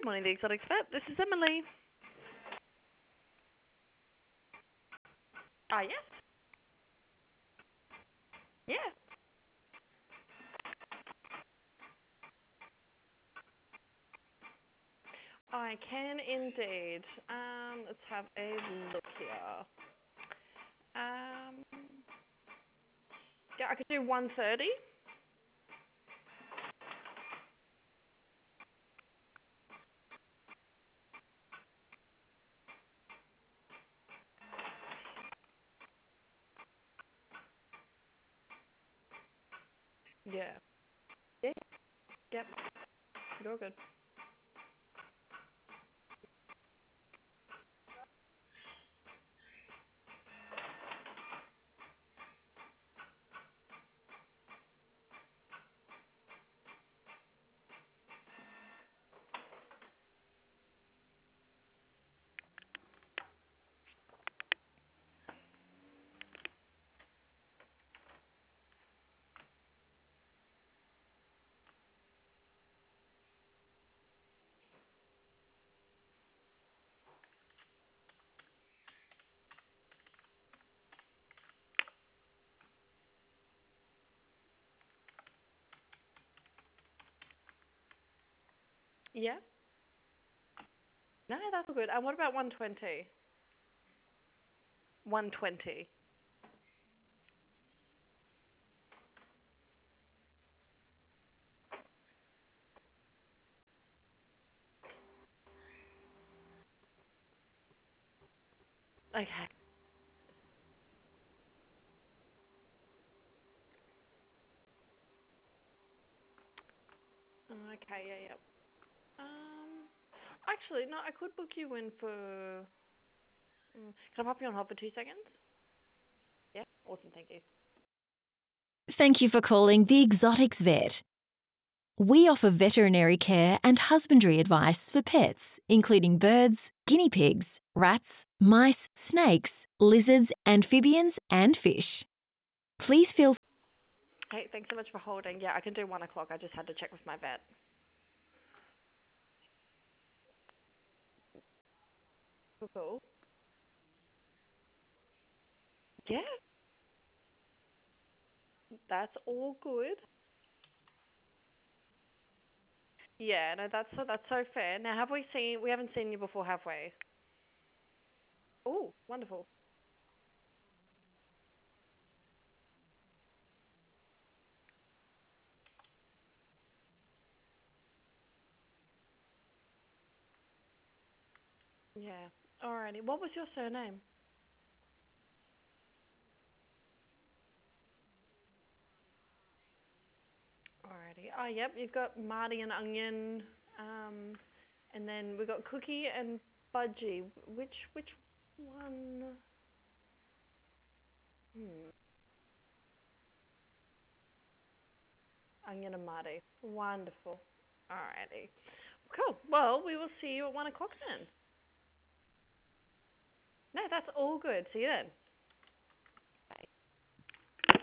Good morning, the Exotic Vet. This is Emily. Yes. Yeah. I can indeed. Let's have a look here. Um, yeah, I could do 1:30. Yeah. Yeah. Yep. You're good. Yeah. No, that's all good. And what about 1:20? 1:20. Okay. Okay. Yeah. Yeah. Actually, no. I could book you in for. Can I pop you on hold for 2 seconds? Yeah. Awesome. Thank you. Thank you for calling the Exotics Vet. We offer veterinary care and husbandry advice for pets, including birds, guinea pigs, rats, mice, snakes, lizards, amphibians, and fish. Please feel Hey, thanks so much for holding. Yeah, I can do 1 o'clock. I just had to check with my vet. Cool. Yeah, that's all good. Yeah, no, that's so fair. Now, have we seen? We haven't seen you before, have we? Oh, wonderful. Yeah. Alrighty. What was your surname? Alrighty. Oh, yep. You've got Marty and Onion, um, and then we've got Cookie and Budgie. Which one? Hmm. Onion and Marty. Wonderful. Alrighty. Cool. Well, we will see you at 1 o'clock then. No, that's all good. See you then.